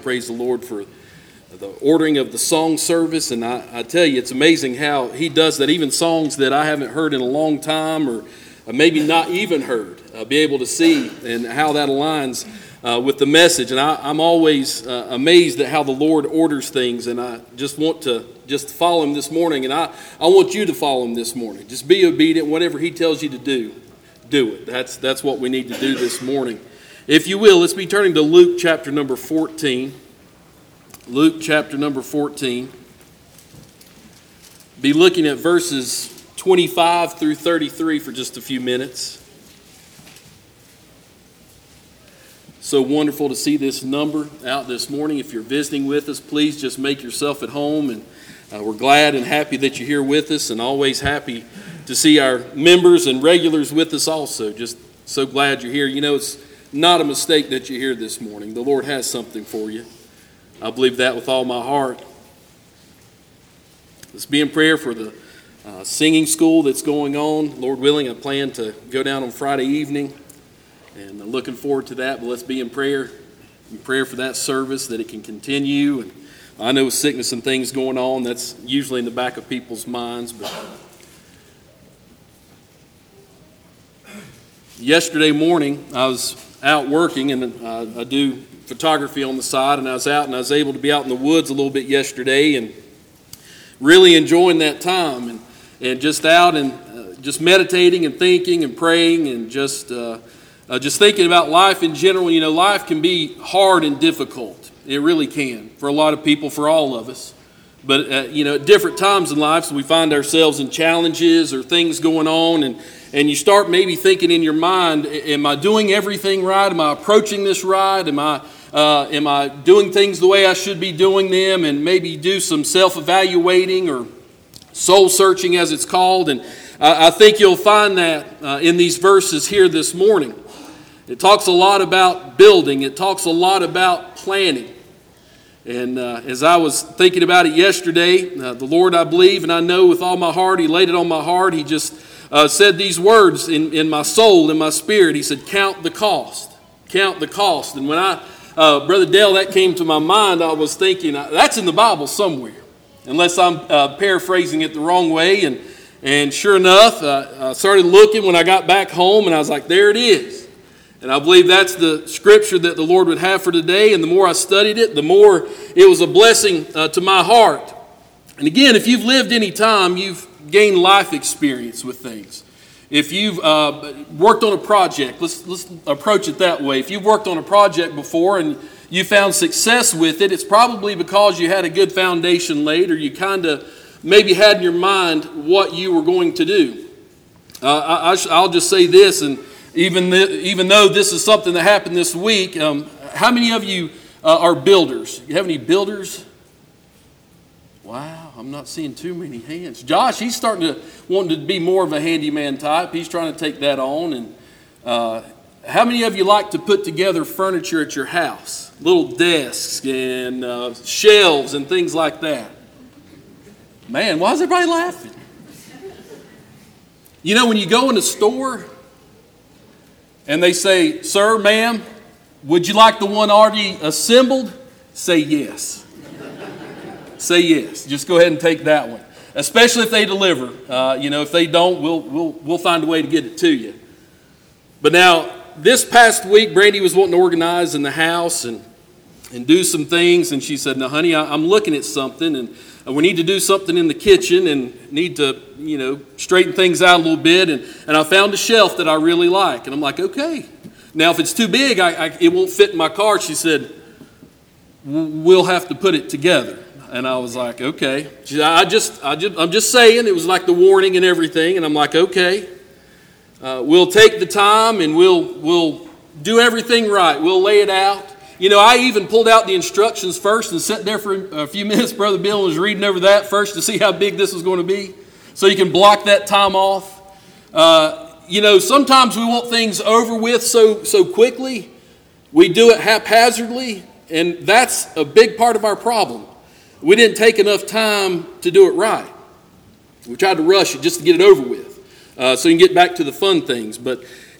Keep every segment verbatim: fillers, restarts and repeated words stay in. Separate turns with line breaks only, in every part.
praise the Lord for the ordering of the song service. And I, I tell you, it's amazing how he does that. Even songs that I haven't heard in a long time or maybe not even heard, uh, be able to see and how that aligns uh, with the message. And I, I'm always uh, amazed at how the Lord orders things. And I just want to just follow him this morning. And I, I want you to follow him this morning. Just be obedient. Whatever he tells you to do, do it. That's, that's what we need to do this morning. If you will, let's be turning to Luke chapter number fourteen. Luke chapter number fourteen. Be looking at verses twenty-five through thirty-three for just a few minutes. So wonderful to see this number out this morning. If you're visiting with us, please just make yourself at home. And uh, we're glad and happy that you're here with us, and always happy to see our members and regulars with us also. Just so glad you're here. You know, it's not a mistake that you're here this morning. The Lord has something for you. I believe that with all my heart. Let's be in prayer for the uh, singing school that's going on. Lord willing, I plan to go down on Friday evening, and I'm looking forward to that. But let's be in prayer, in prayer for that service, that it can continue. And I know with sickness and things going on, that's usually in the back of people's minds. But yesterday morning, I was out working, and uh, I do photography on the side, and I was out and I was able to be out in the woods a little bit yesterday and really enjoying that time and, and just out and uh, just meditating and thinking and praying and just uh, uh, just thinking about life in general. You know, life can be hard and difficult. It really can for a lot of people, for all of us. But, uh, you know, at different times in life, so we find ourselves in challenges or things going on, and And you start maybe thinking in your mind, am I doing everything right? Am I approaching this right? Am I uh, am I doing things the way I should be doing them? And maybe do some self-evaluating or soul-searching, as it's called. And I, I think you'll find that uh, in these verses here this morning. It talks a lot about building. It talks a lot about planning. And uh, as I was thinking about it yesterday, uh, the Lord, I believe, and I know with all my heart, He laid it on my heart. He just Uh, said these words in, in my soul, in my spirit. He said, count the cost. Count the cost. And when I, uh, Brother Dale, that came to my mind, I was thinking, uh, that's in the Bible somewhere. Unless I'm uh, paraphrasing it the wrong way. And, and sure enough, uh, I started looking when I got back home, and I was like, there it is. And I believe that's the scripture that the Lord would have for today. And the more I studied it, the more it was a blessing uh, to my heart. And again, if you've lived any time, you've gain life experience with things. If you've uh, worked on a project, let's let's approach it that way. If you've worked on a project before and you found success with it, it's probably because you had a good foundation laid, or you kind of maybe had in your mind what you were going to do. Uh, I, I'll just say this, and even th- even though this is something that happened this week, um, how many of you uh, are builders? You have any builders? Wow, I'm not seeing too many hands. Josh, he's starting to want to be more of a handyman type. He's trying to take that on. And uh, how many of you like to put together furniture at your house? Little desks and uh, shelves and things like that. Man, why is everybody laughing? You know, when you go in a store and they say, sir, ma'am, would you like the one already assembled? Say yes. Say yes. Just go ahead and take that one. Especially if they deliver. Uh, you know, if they don't, we'll we'll we'll find a way to get it to you. But now, this past week, Brandy was wanting to organize in the house and and do some things, and she said, "Now, honey, I, I'm looking at something, and we need to do something in the kitchen, and need to, you know, straighten things out a little bit." And and I found a shelf that I really like, and I'm like, "Okay." Now, if it's too big, I, I it won't fit in my car. She said, "We'll have to put it together." And I was like, okay. She said, I just, I just, I'm just saying. It was like the warning and everything. And I'm like, okay. Uh, we'll take the time and we'll we'll do everything right. We'll lay it out. You know, I even pulled out the instructions first and sat there for a few minutes. Brother Bill was reading over that first to see how big this was going to be, so you can block that time off. Uh, you know, sometimes we want things over with so so quickly. We do it haphazardly, and that's a big part of our problem. We didn't take enough time to do it right. We tried to rush it just to get it over with, uh, so you can get back to the fun things. But,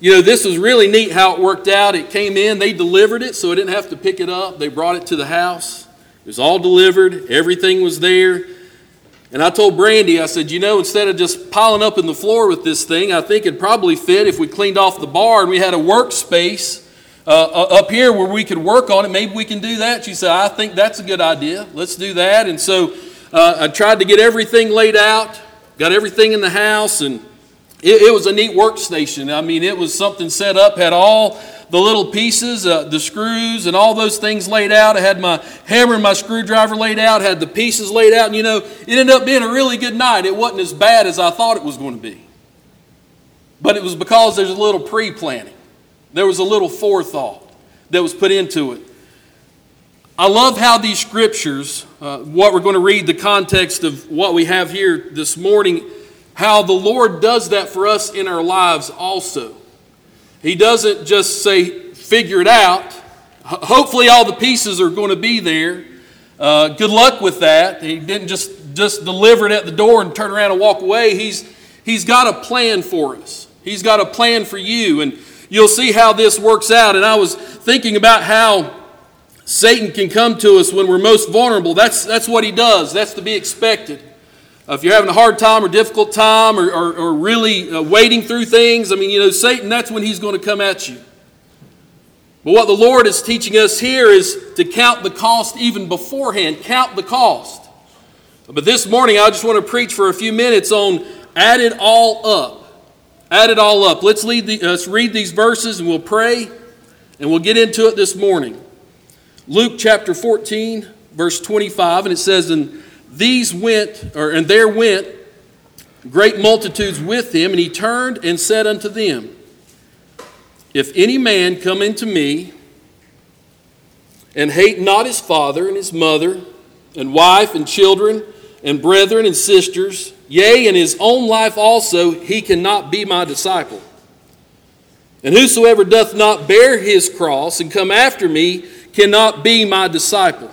you know, this was really neat how it worked out. It came in, they delivered it, so I didn't have to pick it up. They brought it to the house. It was all delivered. Everything was there. And I told Brandy, I said, you know, instead of just piling up in the floor with this thing, I think it'd probably fit if we cleaned off the bar and we had a workspace uh, up here where we could work on it. Maybe we can do that. She said, I think that's a good idea. Let's do that. And so uh, I tried to get everything laid out, got everything in the house, and it, it was a neat workstation. I mean, it was something set up, had all the little pieces, uh, the screws and all those things laid out. I had my hammer and my screwdriver laid out, had the pieces laid out. And, you know, it ended up being a really good night. It wasn't as bad as I thought it was going to be. But it was because there's a little pre-planning. There was a little forethought that was put into it. I love how these scriptures, uh, what we're going to read, the context of what we have here this morning, how the Lord does that for us in our lives also. He doesn't just say, figure it out. Hopefully all the pieces are going to be there. Uh, good luck with that. He didn't just, just deliver it at the door and turn around and walk away. He's, he's got a plan for us. He's got a plan for you. And you'll see how this works out. And I was thinking about how Satan can come to us when we're most vulnerable. That's, that's what he does. That's to be expected. Uh, if you're having a hard time or difficult time or, or, or really uh, wading through things, I mean, you know, Satan, that's when he's going to come at you. But what the Lord is teaching us here is to count the cost even beforehand. Count the cost. But this morning, I just want to preach for a few minutes on add it all up. Add it all up. Let's, lead the, let's read these verses and we'll pray and we'll get into it this morning. Luke chapter fourteen, verse twenty-five, and it says, and these went, or and there went great multitudes with him, and he turned and said unto them, if any man come into me and hate not his father and his mother and wife and children and brethren and sisters, yea, and his own life also, he cannot be my disciple. And whosoever doth not bear his cross and come after me cannot be my disciple.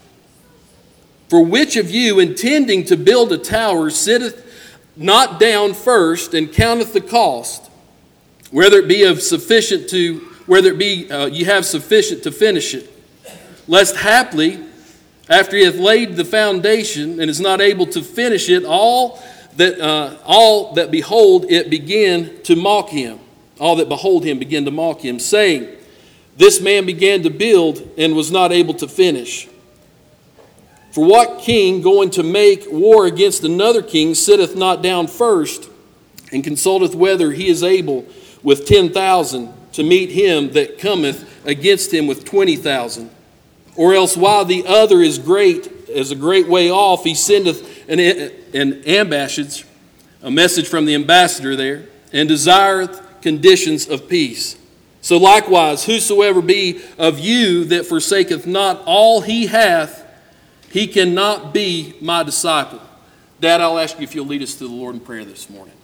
For which of you, intending to build a tower, sitteth not down first and counteth the cost, whether it be of sufficient to, whether it be uh, you have sufficient to finish it, lest haply, after he hath laid the foundation and is not able to finish it, all that uh, all that behold it begin to mock him, all that behold him begin to mock him, saying, this man began to build and was not able to finish. For what king going to make war against another king sitteth not down first and consulteth whether he is able with ten thousand to meet him that cometh against him with twenty thousand? Or else while the other is great, is a great way off, he sendeth an, an ambassage, a message from the ambassador there, and desireth conditions of peace. So likewise, whosoever be of you that forsaketh not all he hath, he cannot be my disciple. Dad, I'll ask you if you'll lead us to the Lord in prayer this morning.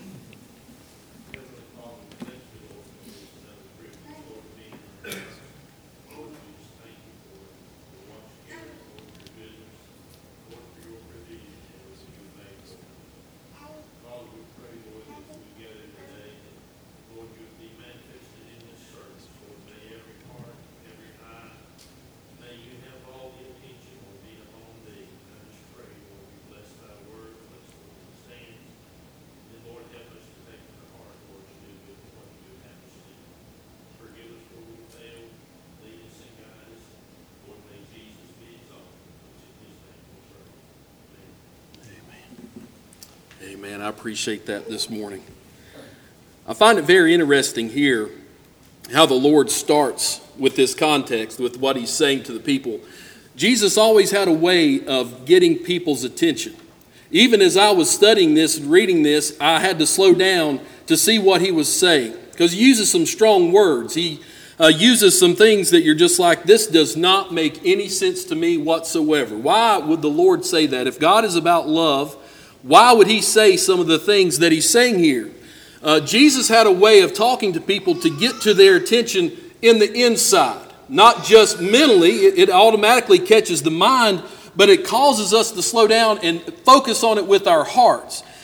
Amen. I appreciate that this morning. I find it very interesting here how the Lord starts with this context, with what he's saying to the people. Jesus always had a way of getting people's attention. Even as I was studying this and reading this, I had to slow down to see what he was saying, because he uses some strong words. He uh, uses some things that you're just like, this does not make any sense to me whatsoever. Why would the Lord say that? If God is about love, why would he say some of the things that he's saying here? Uh, Jesus had a way of talking to people to get to their attention in the inside. Not just mentally, it, it automatically catches the mind, but it causes us to slow down and focus on it with our hearts.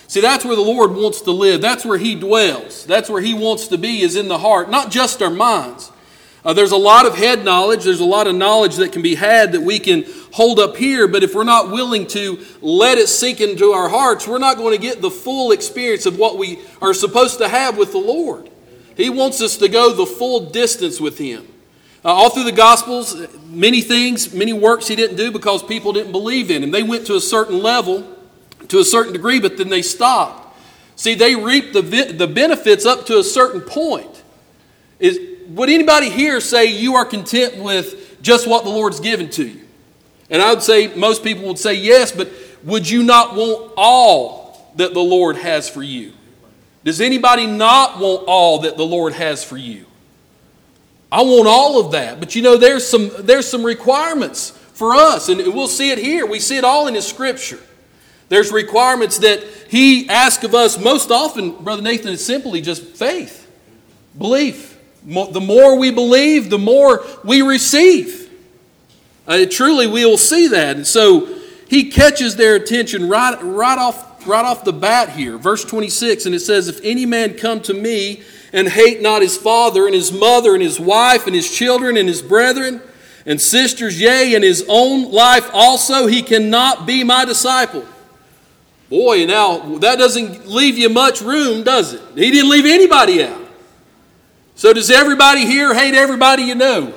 See, that's where the Lord wants to live. That's where He dwells. That's where He wants to be, is in the heart, not just our minds. Uh, there's a lot of head knowledge. There's a lot of knowledge that can be had that we can hold up here, but if we're not willing to let it sink into our hearts, we're not going to get the full experience of what we are supposed to have with the Lord. He wants us to go the full distance with Him. Uh, all through the Gospels, many things, many works He didn't do because people didn't believe in Him. They went to a certain level, to a certain degree, but then they stopped. See, they reaped the, the benefits up to a certain point. Is, would anybody here say you are content with just what the Lord's given to you? And I would say most people would say yes, but would you not want all that the Lord has for you? Does anybody not want all that the Lord has for you? I want all of that. But you know, there's some, there's some requirements for us, and we'll see it here. We see it all in His Scripture. There's requirements that He asks of us most often, Brother Nathan, is simply just faith, belief. The more we believe, the more we receive. Uh, truly, we will see that. And so He catches their attention right, right, off, right off the bat here. Verse twenty-six, and it says, if any man come to me and hate not his father and his mother and his wife and his children and his brethren and sisters, yea, and his own life also, he cannot be my disciple. Boy, now that doesn't leave you much room, does it? He didn't leave anybody out. So does everybody here hate everybody you know?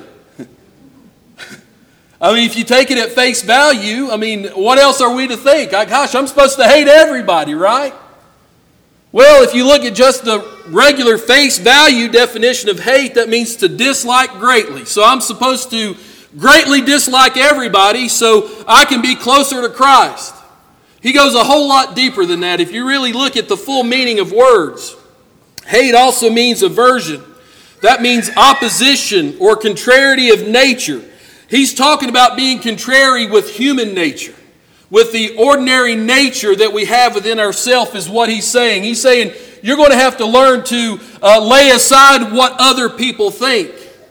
I mean, if you take it at face value, I mean, what else are we to think? Gosh, I'm supposed to hate everybody, right? Well, if you look at just the regular face value definition of hate, that means to dislike greatly. So I'm supposed to greatly dislike everybody so I can be closer to Christ. He goes a whole lot deeper than that. If you really look at the full meaning of words, hate also means aversion. That means opposition or contrariety of nature. He's talking about being contrary with human nature, with the ordinary nature that we have within ourselves is what he's saying. He's saying you're going to have to learn to uh, lay aside what other people think.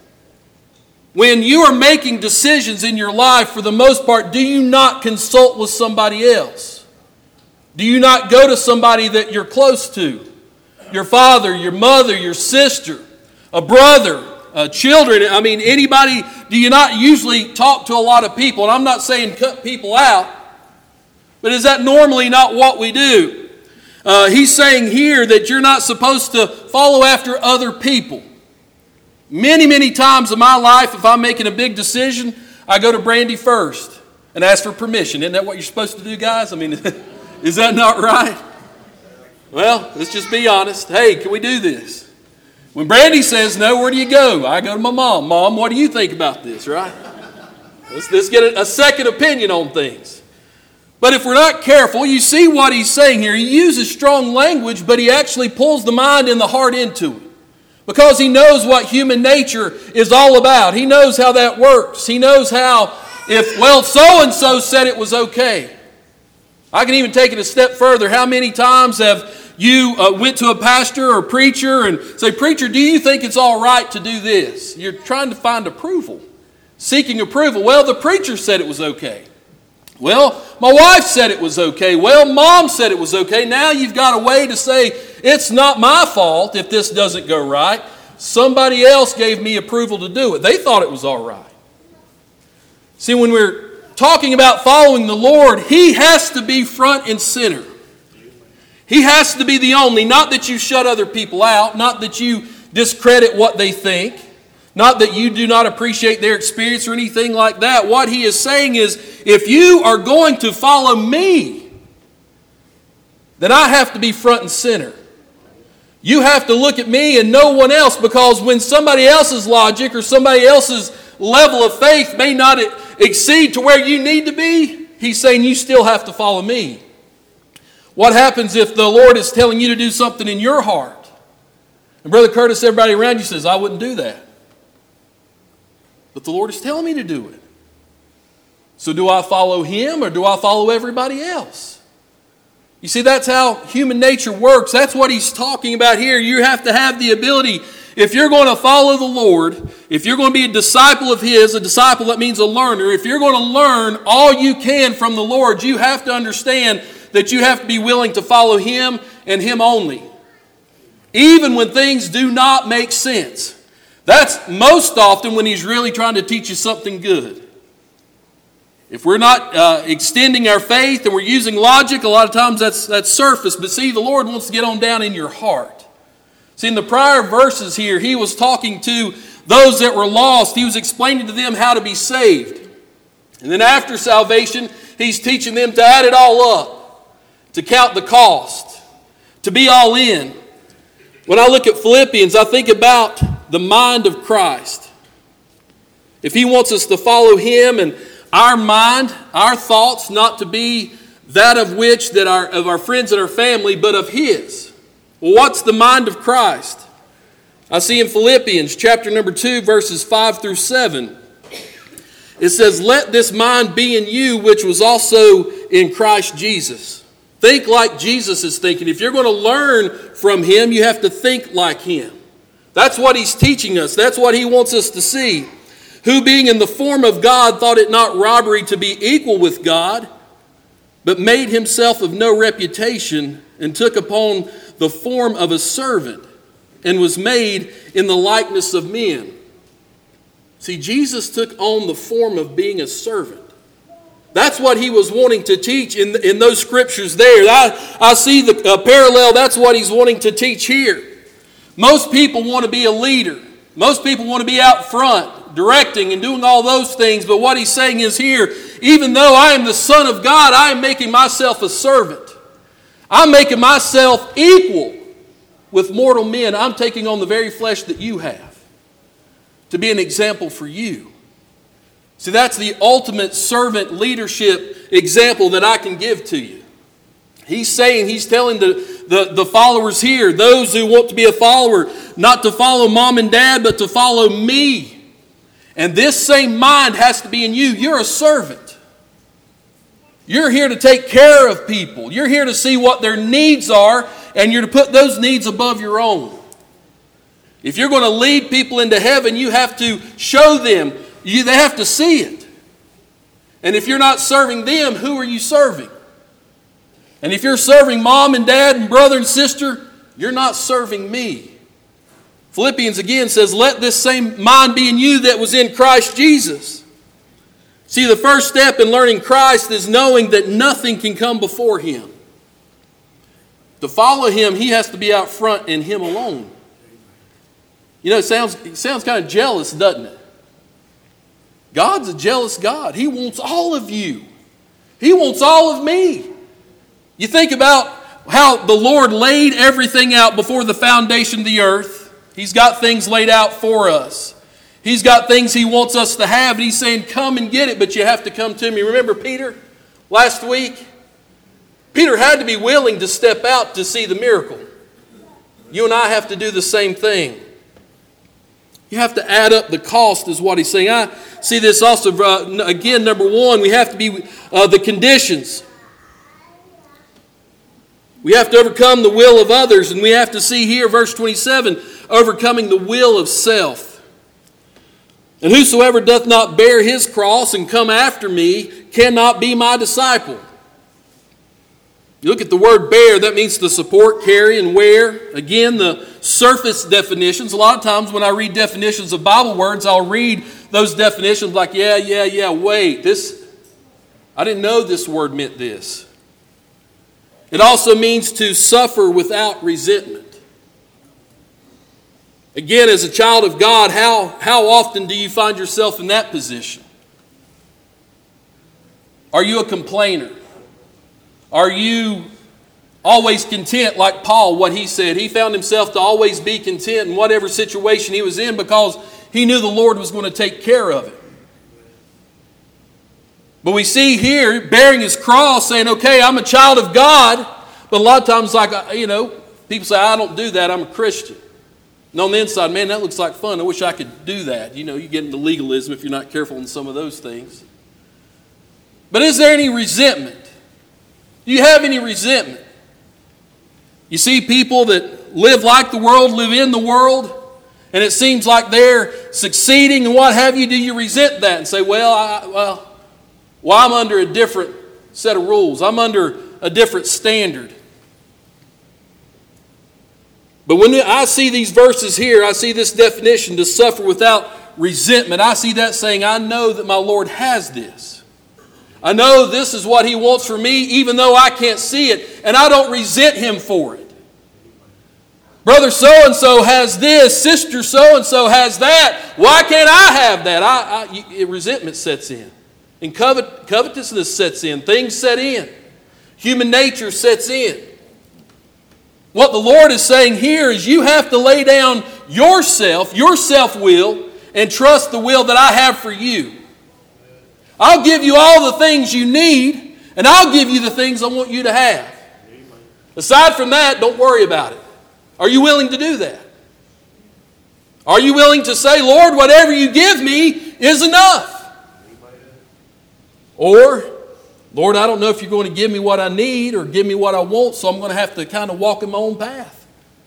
When you are making decisions in your life, for the most part, do you not consult with somebody else? Do you not go to somebody that you're close to? Your father, your mother, your sister, a brother, uh, children. I mean, anybody, do you not usually talk to a lot of people? And I'm not saying cut people out, but is that normally not what we do? Uh, he's saying here that you're not supposed to follow after other people. Many, many times in my life, if I'm making a big decision, I go to Brandy first and ask for permission. Isn't that what you're supposed to do, guys? I mean, is that not right? Well, let's just be honest. Hey, can we do this? When Brandy says no, where do you go? I go to my mom. Mom, what do you think about this, right? Let's, let's get a, a second opinion on things. But if we're not careful, you see what he's saying here. He uses strong language, but he actually pulls the mind and the heart into it. Because he knows what human nature is all about. He knows how that works. He knows how, if, well, so-and-so said it was okay. I can even take it a step further. How many times have you uh, went to a pastor or preacher and say, preacher, do you think it's all right to do this? You're trying to find approval, seeking approval. Well, the preacher said it was okay. Well, my wife said it was okay. Well, mom said it was okay. Now you've got a way to say, it's not my fault if this doesn't go right. Somebody else gave me approval to do it. They thought it was all right. See, when we're talking about following the Lord, He has to be front and center. He has to be the only. Not that you shut other people out. Not that you discredit what they think. Not that you do not appreciate their experience or anything like that. What He is saying is, if you are going to follow me, then I have to be front and center. You have to look at me and no one else, because when somebody else's logic or somebody else's level of faith may not exceed to where you need to be, He's saying you still have to follow me. What happens if the Lord is telling you to do something in your heart? And Brother Curtis, everybody around you says, I wouldn't do that. But the Lord is telling me to do it. So do I follow Him or do I follow everybody else? You see, that's how human nature works. That's what He's talking about here. You have to have the ability, if you're going to follow the Lord, if you're going to be a disciple of His, a disciple that means a learner, if you're going to learn all you can from the Lord, you have to understand that you have to be willing to follow Him and Him only, even when things do not make sense. That's most often when He's really trying to teach you something good. If we're not uh, extending our faith and we're using logic, a lot of times that's, that's surface. But see, the Lord wants to get on down in your heart. See, in the prior verses here, He was talking to those that were lost. He was explaining to them how to be saved. And then after salvation, He's teaching them to add it all up, to count the cost, to be all in. When I look at Philippians, I think about the mind of Christ. If He wants us to follow Him and our mind, our thoughts, not to be that of which that our of our friends and our family, but of His. Well, what's the mind of Christ? I see in Philippians chapter number two, verses five through seven. It says, "Let this mind be in you, which was also in Christ Jesus." Think like Jesus is thinking. If you're going to learn from Him, you have to think like Him. That's what He's teaching us. That's what He wants us to see. "Who being in the form of God thought it not robbery to be equal with God, but made Himself of no reputation, and took upon the form of a servant, and was made in the likeness of men." See, Jesus took on the form of being a servant. That's what He was wanting to teach in, in those scriptures there. I, I see the uh, parallel. That's what He's wanting to teach here. Most people want to be a leader. Most people want to be out front, directing and doing all those things. But what He's saying is here, even though I am the Son of God, I am making myself a servant. I'm making myself equal with mortal men. I'm taking on the very flesh that you have to be an example for you. See, that's the ultimate servant leadership example that I can give to you. He's saying, He's telling the, the, the followers here, those who want to be a follower, not to follow mom and dad, but to follow me. And this same mind has to be in you. You're a servant. You're here to take care of people. You're here to see what their needs are, and you're to put those needs above your own. If you're going to lead people into heaven, you have to show them. You, they have to see it. And if you're not serving them, who are you serving? And if you're serving mom and dad and brother and sister, you're not serving me. Philippians again says, "Let this same mind be in you that was in Christ Jesus." See, the first step in learning Christ is knowing that nothing can come before Him. To follow Him, He has to be out front in Him alone. You know, it sounds, it sounds kind of jealous, doesn't it? God's a jealous God. He wants all of you. He wants all of me. You think about how the Lord laid everything out before the foundation of the earth. He's got things laid out for us. He's got things He wants us to have. And He's saying, come and get it, but you have to come to me. Remember Peter last week? Peter had to be willing to step out to see the miracle. You and I have to do the same thing. You have to add up the cost is what he's saying. I see this also, uh, again, number one, we have to be uh, the conditions. We have to overcome the will of others, and we have to see here, verse twenty-seven, overcoming the will of self. "And whosoever doth not bear his cross and come after me cannot be my disciple." You look at the word bear, that means to support, carry, and wear. Again, the surface definitions. A lot of times when I read definitions of Bible words, I'll read those definitions like, yeah, yeah, yeah, wait. This, I didn't know this word meant this. It also means to suffer without resentment. Again, as a child of God, how, how often do you find yourself in that position? Are you a complainer? Are you always content like Paul, what he said? He found himself to always be content in whatever situation he was in because he knew the Lord was going to take care of it. But we see here, bearing his cross, saying, okay, I'm a child of God. But a lot of times, like, you know, people say, I don't do that, I'm a Christian. And on the inside, man, that looks like fun. I wish I could do that. You know, you get into legalism if you're not careful in some of those things. But is there any resentment? Do you have any resentment? You see people that live like the world, live in the world, and it seems like they're succeeding and what have you. Do you resent that and say, well, I, well, well, I'm under a different set of rules. I'm under a different standard. But when I see these verses here, I see this definition, to suffer without resentment. I see that saying, I know that my Lord has this. I know this is what He wants for me, even though I can't see it, and I don't resent Him for it. Brother so-and-so has this, sister so-and-so has that. Why can't I have that? I, I, resentment sets in. And covet, covetousness sets in. Things set in. Human nature sets in. What the Lord is saying here is you have to lay down yourself, your self-will, and trust the will that I have for you. I'll give you all the things you need, and I'll give you the things I want you to have. Aside from that, don't worry about it. Are you willing to do that? Are you willing to say, Lord, whatever you give me is enough? Or, Lord, I don't know if you're going to give me what I need or give me what I want, so I'm going to have to kind of walk in my own path.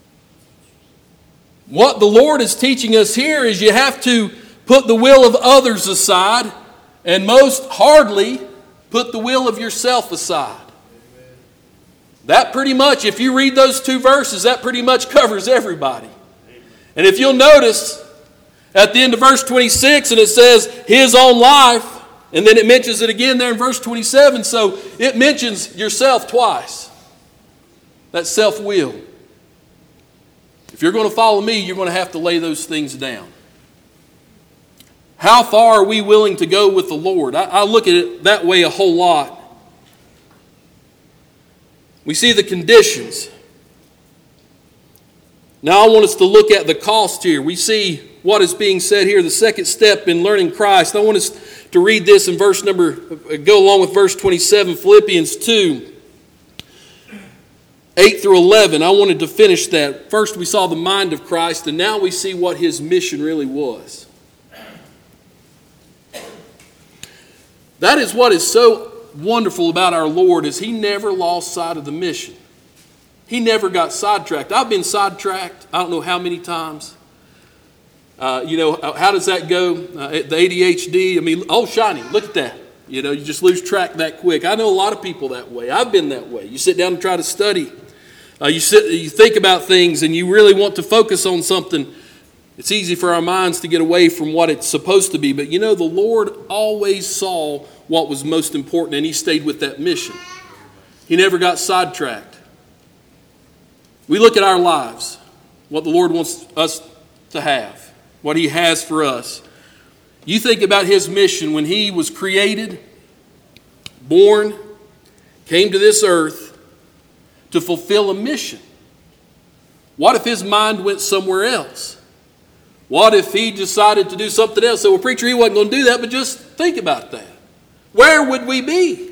What the Lord is teaching us here is you have to put the will of others aside, and most hardly put the will of yourself aside. That pretty much, if you read those two verses, that pretty much covers everybody. And if you'll notice, at the end of verse twenty-six, and it says His own life, and then it mentions it again there in verse twenty-seven, so it mentions yourself twice. That self-will. If you're going to follow me, you're going to have to lay those things down. How far are we willing to go with the Lord? I, I look at it that way a whole lot. We see the conditions. Now I want us to look at the cost here. We see what is being said here, the second step in learning Christ. I want us to read this in verse number, go along with verse twenty-seven, Philippians two, eight through eleven. I wanted to finish that. First we saw the mind of Christ, and now we see what His mission really was. That is what is so wonderful about our Lord, is He never lost sight of the mission. He never got sidetracked. I've been sidetracked I don't know how many times. Uh, you know, how does that go? Uh, the A D H D, I mean, oh, shiny, look at that. You know, you just lose track that quick. I know a lot of people that way. I've been that way. You sit down and try to study. Uh, you sit, you think about things, and you really want to focus on something. It's easy for our minds to get away from what it's supposed to be. But you know, the Lord always saw what was most important, and He stayed with that mission. He never got sidetracked. We look at our lives, what the Lord wants us to have, what He has for us. You think about His mission when He was created, born, came to this earth to fulfill a mission. What if His mind went somewhere else? What if He decided to do something else? So, well, preacher, He wasn't going to do that, but just think about that. Where would we be?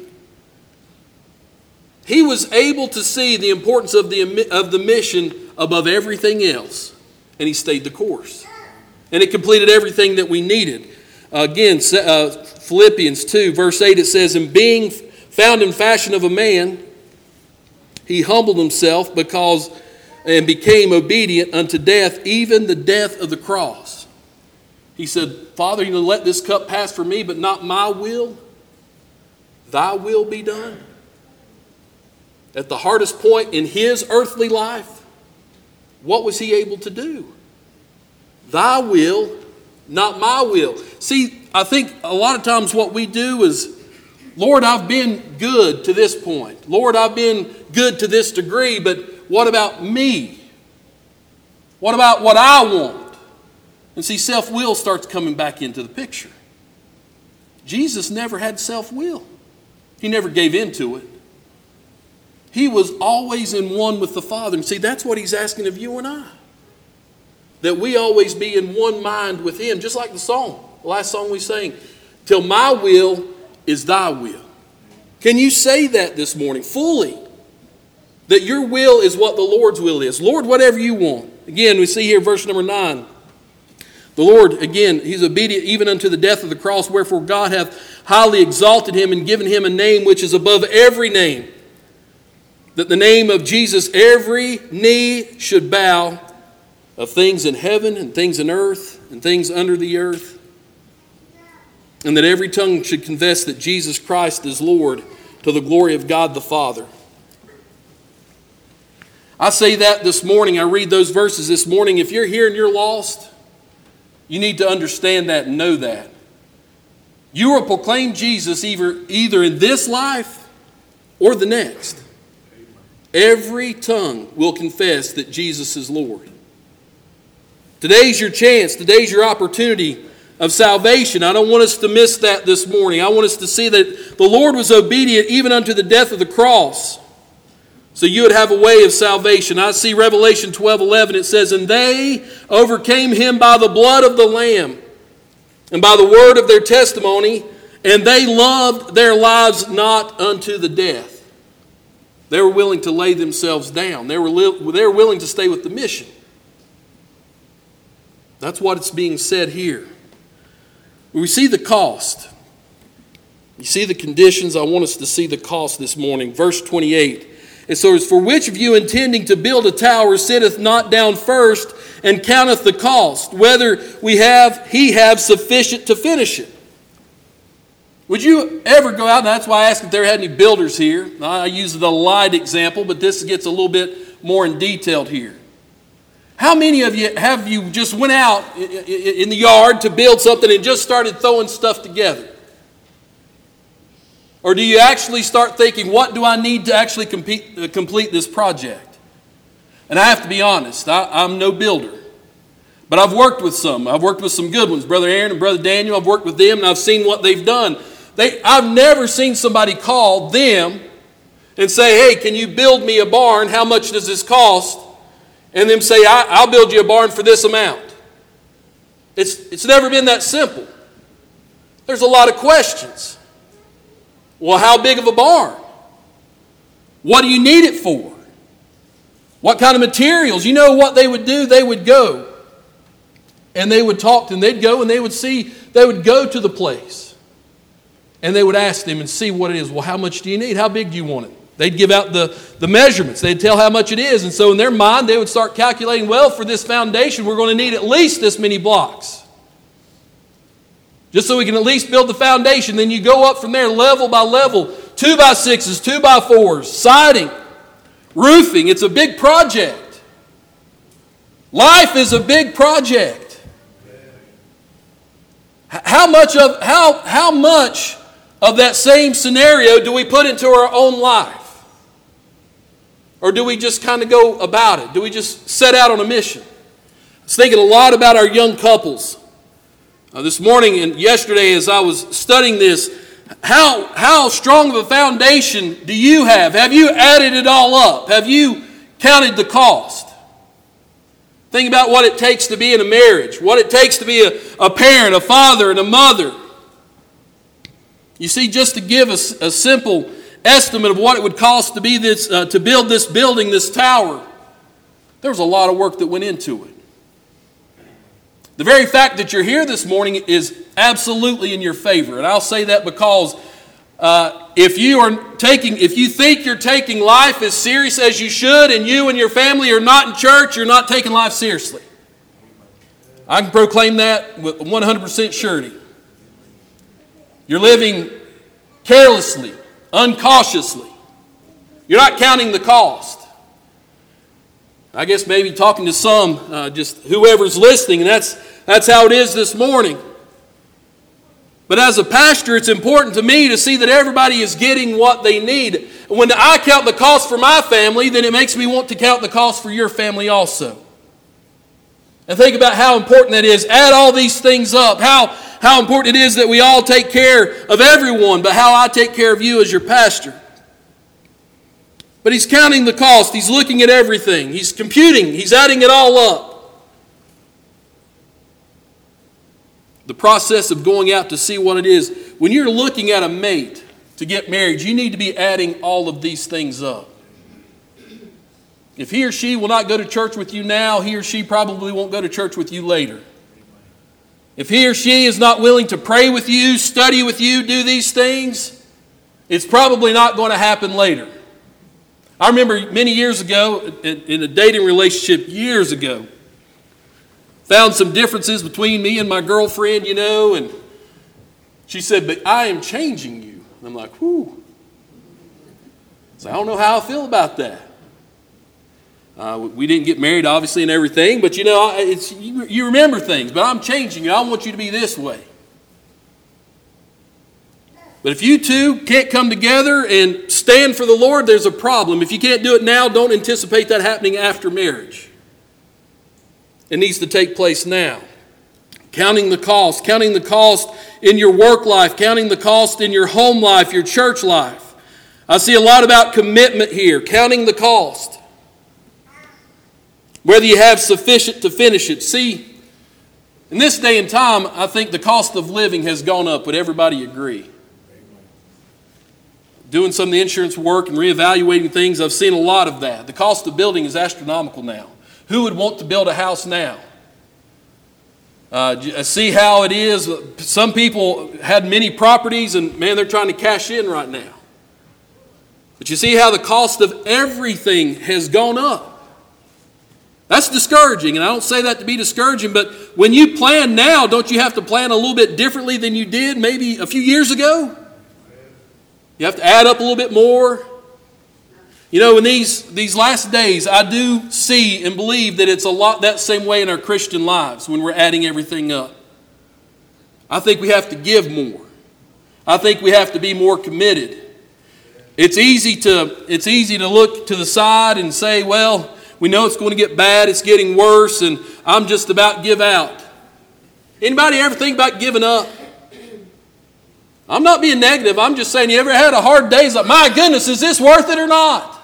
He was able to see the importance of the, of the mission above everything else, and He stayed the course. And it completed everything that we needed. Uh, again, uh, Philippians two, verse eight, it says, "And being found in fashion of a man, He humbled Himself because and became obedient unto death, even the death of the cross." He said, Father, you know, let this cup pass from me, but not my will, Thy will be done. At the hardest point in His earthly life, what was He able to do? Thy will, not my will. See, I think a lot of times what we do is, Lord, I've been good to this point. Lord, I've been good to this degree, but what about me? What about what I want? And see, self-will starts coming back into the picture. Jesus never had self-will. He never gave in to it. He was always in one with the Father. And see, that's what He's asking of you and I. That we always be in one mind with Him, just like the song, the last song we sang, till my will is Thy will. Can you say that this morning fully? That your will is what the Lord's will is. Lord, whatever you want. Again, we see here verse number nine. The Lord, again, He's obedient even unto the death of the cross, wherefore God hath highly exalted Him and given Him a name which is above every name, that the name of Jesus every knee should bow, of things in heaven and things in earth and things under the earth, and that every tongue should confess that Jesus Christ is Lord, to the glory of God the Father. I say that this morning. I read those verses this morning. If you're here and you're lost, you need to understand that and know that. You will proclaim Jesus either, either in this life or the next. Every tongue will confess that Jesus is Lord. Today's your chance. Today's your opportunity of salvation. I don't want us to miss that this morning. I want us to see that the Lord was obedient even unto the death of the cross, so you would have a way of salvation. I see Revelation twelve eleven. It says, "And they overcame him by the blood of the Lamb and by the word of their testimony, and they loved their lives not unto the death." They were willing to lay themselves down. They were, li- they were willing to stay with the mission. That's what it's being said here. We see the cost. You see the conditions. I want us to see the cost this morning. Verse twenty-eight. It says, "For which of you intending to build a tower sitteth not down first and counteth the cost, whether we have he have sufficient to finish it?" Would you ever go out, and that's why I asked if there had any builders here. I use the light example, but this gets a little bit more in detail here. How many of you have you just went out in the yard to build something and just started throwing stuff together? Or do you actually start thinking, what do I need to actually complete, uh, complete this project? And I have to be honest, I, I'm no builder. But I've worked with some. I've worked with some good ones. Brother Aaron and Brother Daniel, I've worked with them and I've seen what they've done. They, I've never seen somebody call them and say, "Hey, can you build me a barn? How much does this cost?" And them say, I, I'll build you a barn for this amount. It's, it's never been that simple. There's a lot of questions. Well, how big of a barn? What do you need it for? What kind of materials? You know what they would do? They would go and they would talk and they'd go and they would see, they would go to the place and they would ask them and see what it is. Well, how much do you need? How big do you want it? They'd give out the, the measurements. They'd tell how much it is. And so in their mind, they would start calculating, well, for this foundation, we're going to need at least this many blocks. Just so we can at least build the foundation. Then you go up from there level by level, two by sixes, two by fours, siding, roofing. It's a big project. Life is a big project. How much of, how, how much of that same scenario do we put into our own life? Or do we just kind of go about it? Do we just set out on a mission? I was thinking a lot about our young couples. Uh, this morning and yesterday as I was studying this, how, how strong of a foundation do you have? Have you added it all up? Have you counted the cost? Think about what it takes to be in a marriage, what it takes to be a, a parent, a father, and a mother. You see, just to give us a, a simple estimate of what it would cost to be this, uh, to build this building, this tower, there was a lot of work that went into it. The very fact that you're here this morning is absolutely in your favor, and I'll say that because uh, if you are taking, if you think you're taking life as serious as you should, and you and your family are not in church, you're not taking life seriously. I can proclaim that with one hundred percent surety. You're living carelessly, uncautiously. You're not counting the cost. I guess maybe talking to some, uh, just whoever's listening, and that's, that's how it is this morning. But as a pastor, it's important to me to see that everybody is getting what they need. When I count the cost for my family, then it makes me want to count the cost for your family also. And think about how important that is. Add all these things up. How, how important it is that we all take care of everyone, but how I take care of you as your pastor. But he's counting the cost. He's looking at everything. He's computing. He's adding it all up. The process of going out to see what it is. When you're looking at a mate to get married, you need to be adding all of these things up. If he or she will not go to church with you now, he or she probably won't go to church with you later. If he or she is not willing to pray with you, study with you, do these things, it's probably not going to happen later. I remember many years ago, in a dating relationship years ago, found some differences between me and my girlfriend, you know, and she said, "But I am changing you." And I'm like, whew. So I don't know how I feel about that. Uh, we didn't get married, obviously, and everything, but you know, it's, you, you remember things, but I'm changing you. I want you to be this way. But if you two can't come together and stand for the Lord, there's a problem. If you can't do it now, don't anticipate that happening after marriage. It needs to take place now. Counting the cost, counting the cost in your work life, counting the cost in your home life, your church life. I see a lot about commitment here, counting the cost. Whether you have sufficient to finish it. See, in this day and time, I think the cost of living has gone up. Would everybody agree? Doing some of the insurance work and reevaluating things, I've seen a lot of that. The cost of building is astronomical now. Who would want to build a house now? Uh, see how it is. Some people had many properties and, man, they're trying to cash in right now. But you see how the cost of everything has gone up. That's discouraging, and I don't say that to be discouraging, but when you plan now, don't you have to plan a little bit differently than you did maybe a few years ago? You have to add up a little bit more. You know, in these, these last days, I do see and believe that it's a lot that same way in our Christian lives when we're adding everything up. I think we have to give more. I think we have to be more committed. It's easy to, it's easy to look to the side and say, well, we know it's going to get bad, it's getting worse, and I'm just about to give out. Anybody ever think about giving up? I'm not being negative, I'm just saying, you ever had a hard day? It's like, my goodness, is this worth it or not?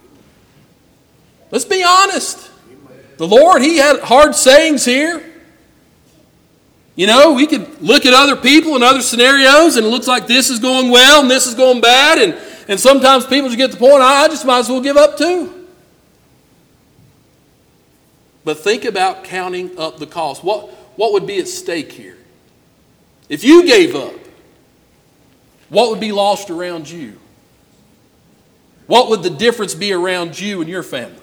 Let's be honest. The Lord, He had hard sayings here. You know, we could look at other people and other scenarios, and it looks like this is going well and this is going bad, and, and sometimes people just get to the point, I just might as well give up too. But think about counting up the cost. What, what would be at stake here? If you gave up, what would be lost around you? What would the difference be around you and your family?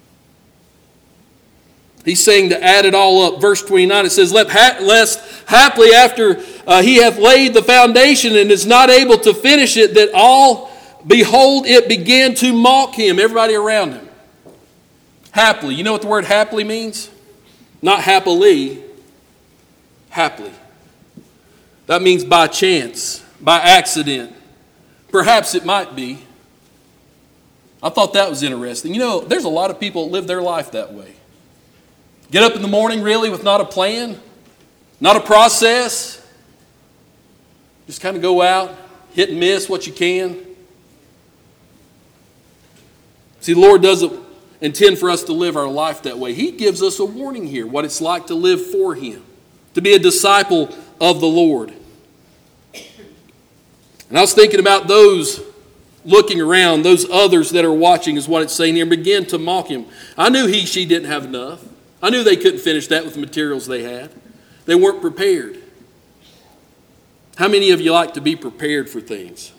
He's saying to add it all up. Verse twenty-nine, it says, lest haply after uh, he hath laid the foundation and is not able to finish it, that all, behold, it began to mock him. Everybody around him. Happily. You know what the word happily means? Not happily. Happily. That means by chance, by accident. Perhaps it might be. I thought that was interesting. You know, there's a lot of people that live their life that way. Get up in the morning really with not a plan, not a process. Just kind of go out, hit and miss what you can. See, the Lord doesn't intend for us to live our life that way. He gives us a warning here, what it's like to live for Him, to be a disciple of the Lord. And I was thinking about those looking around, those others that are watching is what it's saying here, and begin to mock him. I knew he, she didn't have enough. I knew they couldn't finish that with the materials they had. They weren't prepared. How many of you like to be prepared for things?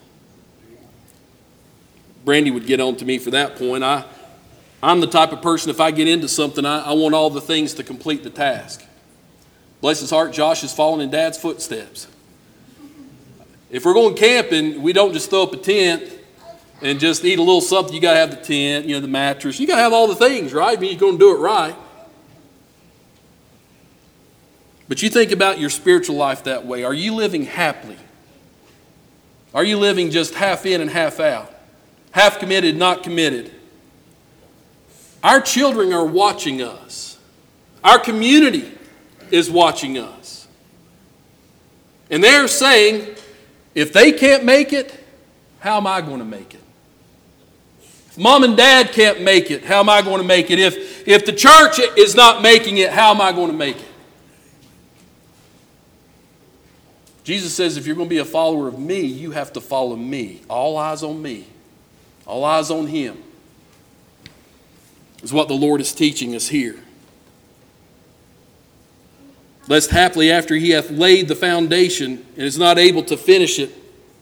Brandy would get on to me for that point. I, I'm the type of person, if I get into something, I, I want all the things to complete the task. Bless his heart, Josh is following in Dad's footsteps. If we're going camping, we don't just throw up a tent and just eat a little something. You got to have the tent, you know, the mattress. You got to have all the things, right? I mean, you're going to do it right. But you think about your spiritual life that way. Are you living happily? Are you living just half in and half out? Half committed, not committed? Our children are watching us. Our community is watching us. And they're saying, if they can't make it, how am I going to make it? If mom and dad can't make it, how am I going to make it? If, if the church is not making it, how am I going to make it? Jesus says if you're going to be a follower of me, you have to follow me. All eyes on me. All eyes on Him. Is what the Lord is teaching us here. Lest haply after He hath laid the foundation and is not able to finish it,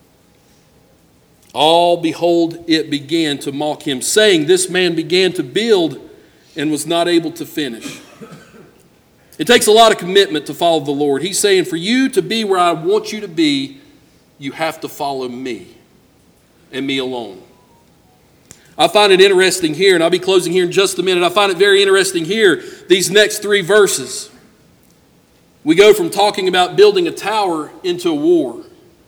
all, behold, it began to mock him, saying, this man began to build and was not able to finish. It takes a lot of commitment to follow the Lord. He's saying, for you to be where I want you to be, you have to follow me and me alone. I find it interesting here, and I'll be closing here in just a minute. I find it very interesting here, these next three verses. We go from talking about building a tower into a war.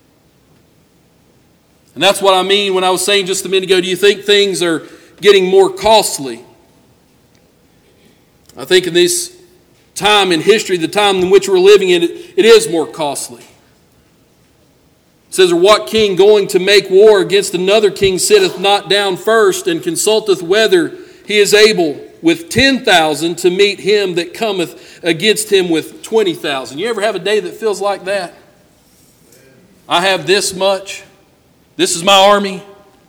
And that's what I mean when I was saying just a minute ago, do you think things are getting more costly? I think in this time in history, the time in which we're living in, it, it is more costly. It says, or what king going to make war against another king sitteth not down first and consulteth whether he is able with ten thousand to meet him that cometh against him with twenty thousand. You ever have a day that feels like that? I have this much. This is my army.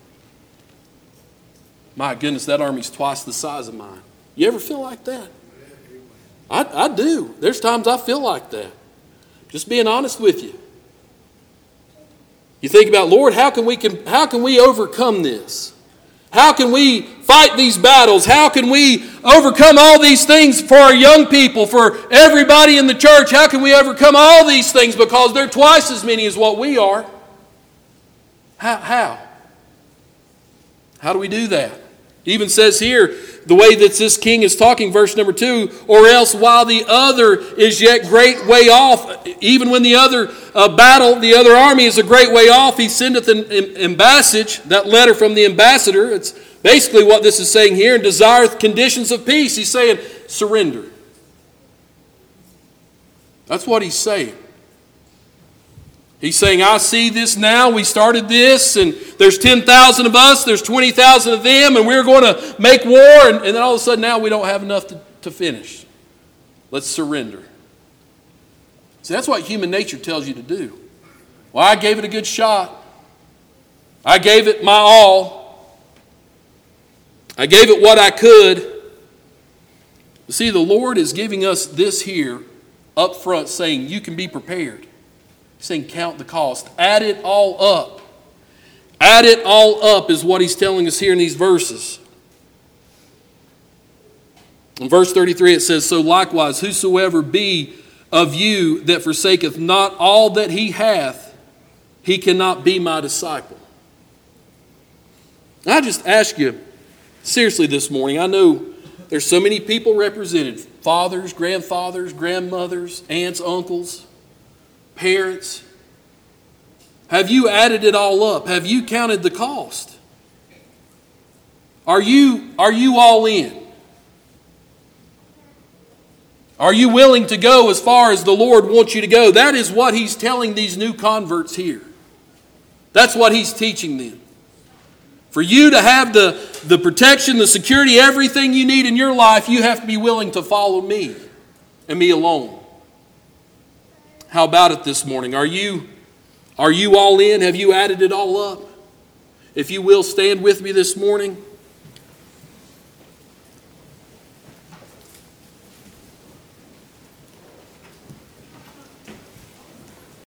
My goodness, that army's twice the size of mine. You ever feel like that? I, I do. There's times I feel like that. Just being honest with you. You think about, Lord, how can we how can we overcome this? How can we fight these battles? How can we overcome all these things for our young people, for everybody in the church? How can we overcome all these things because they're twice as many as what we are? How? How? How do we do that? It even says here, the way that this king is talking, verse number two, or else while the other is yet great way off, even when the other uh, battle, the other army is a great way off, he sendeth an embassage, that letter from the ambassador. It's basically what this is saying here, and desireth conditions of peace. He's saying, surrender. That's what he's saying. He's saying, I see this now. We started this, and there's ten thousand of us, there's twenty thousand of them, and we're going to make war, and, and then all of a sudden now we don't have enough to, to finish. Let's surrender. See, that's what human nature tells you to do. Well, I gave it a good shot. I gave it my all. I gave it what I could. But see, the Lord is giving us this here up front, saying you can be prepared. Saying count the cost. Add it all up. Add it all up is what he's telling us here in these verses. In verse thirty-three it says, so likewise whosoever be of you that forsaketh not all that he hath, he cannot be my disciple. I just ask you seriously this morning, I know there's so many people represented. Fathers, grandfathers, grandmothers, aunts, uncles, parents. Have you added it all up? Have you counted the cost? Are you, are you all in? Are you willing to go as far as the Lord wants you to go? That is what he's telling these new converts here. That's what he's teaching them. For you to have the, the protection, the security, everything you need in your life, you have to be willing to follow me and me alone. How about it this morning? Are you, are you all in? Have you added it all up? If you will, stand with me this morning.